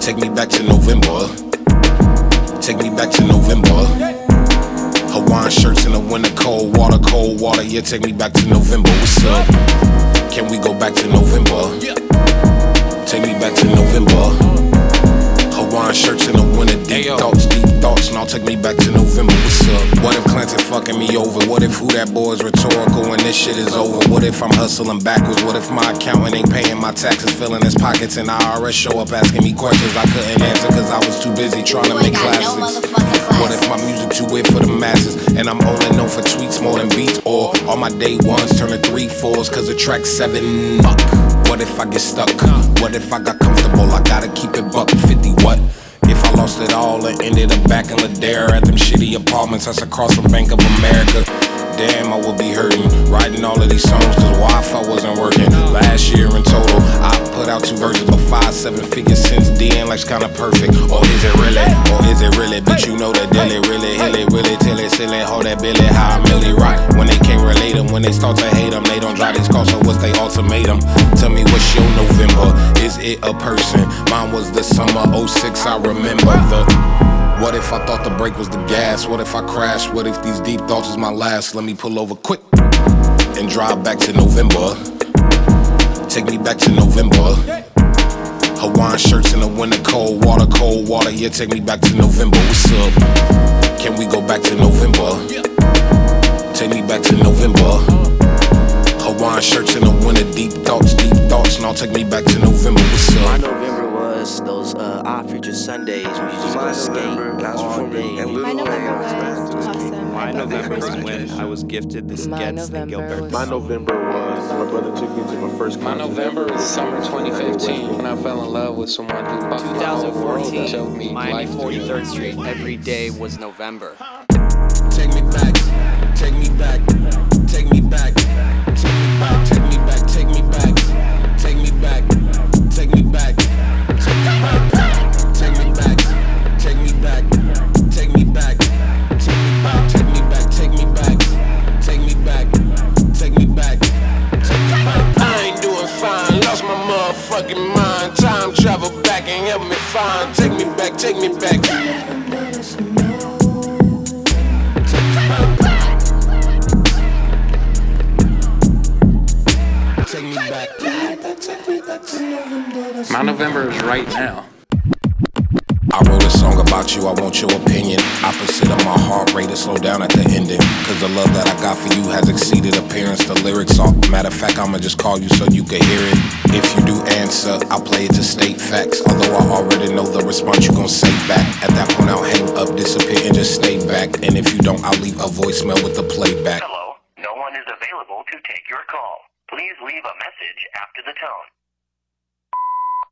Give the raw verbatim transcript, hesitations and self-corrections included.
Take me back to November. Take me back to November. Hawaiian shirts in the winter, cold water, cold water. Yeah, take me back to November. What's up? Can we go back to November? Take me back to November. Hawaiian shirts in the winter, deep hey, thoughts, deep thoughts. Now take me back to November. What's up? What if Clinton fucking me over? What if who that boy is rhetorical and this shit is over? What if I'm hustling backwards? What if my accountant ain't paying my taxes, filling his pockets, and I R S show up asking me questions I couldn't answer cause I was too busy trying to make classics? No what if my music too weird for the masses and I'm only known for tweets more than beats? Or all my day ones turn to three fours cause of track seven? Fuck. What if I get stuck? What if I got comfortable? I gotta keep it buck fifty. What if I lost it all and ended up back in Ladera at them shitty apartments that's across from Bank of America? Damn, I would be hurting writing all of these songs cause Wi-Fi wasn't working. Last year in total, I put out two verses of five, seven figures since then, like's kinda perfect. Or is it really? Or is it really? Bitch, you know that dilly, really, hilly, really, till it, silly, hold that billy, how I really rock. When they can't relate them, when they start to hate them, they don't drive these cars, so what's they ultimatum? Tell me what's your November? Is it a person? Mine was the summer oh six, I remember the... What if I thought the brake was the gas? What if I crashed? What if these deep thoughts was my last? Let me pull over quick and drive back to November. Take me back to November. Hawaiian shirts in the winter, cold water, cold water. Yeah, take me back to November. What's up? Can we go back to November? Take me back to November. Hawaiian shirts in the winter, deep thoughts, deep thoughts. Now take me back to November. What's up? My November was those uh, odd future Sundays when you just go skate all day. My November was awesome. My November was when I was gifted the skets and Gilbert. My November was my brother took me to my first concert. My November was summer twenty fifteen when I fell in love with someone who twenty fourteen, Miami forty-third Street. Every day was November. Take me back, take me back, take me back, take me back, take me back, take me back, take me back, take me back, take me back, take me back, take me back, take me back, take me back, take me back, take me back, take me back, take me back, take me back. I ain't doing fine, lost my motherfucking mind. Time travel back and help me find. Take me back, take me back. Take me back. My November is right now. I wrote a song about you, I want your opinion. Opposite of my heart rate to slow down at the ending. Cause the love that I got for you has exceeded appearance. The lyrics are, matter of fact, I'ma just call you so you can hear it. If you do answer, I'll play it to state facts. Although I already know the response you gon' say back. At that point I'll hang up, disappear and just stay back. And if you don't, I'll leave a voicemail with the playback. Hello, no one is available to take your call. Please leave a message after the tone.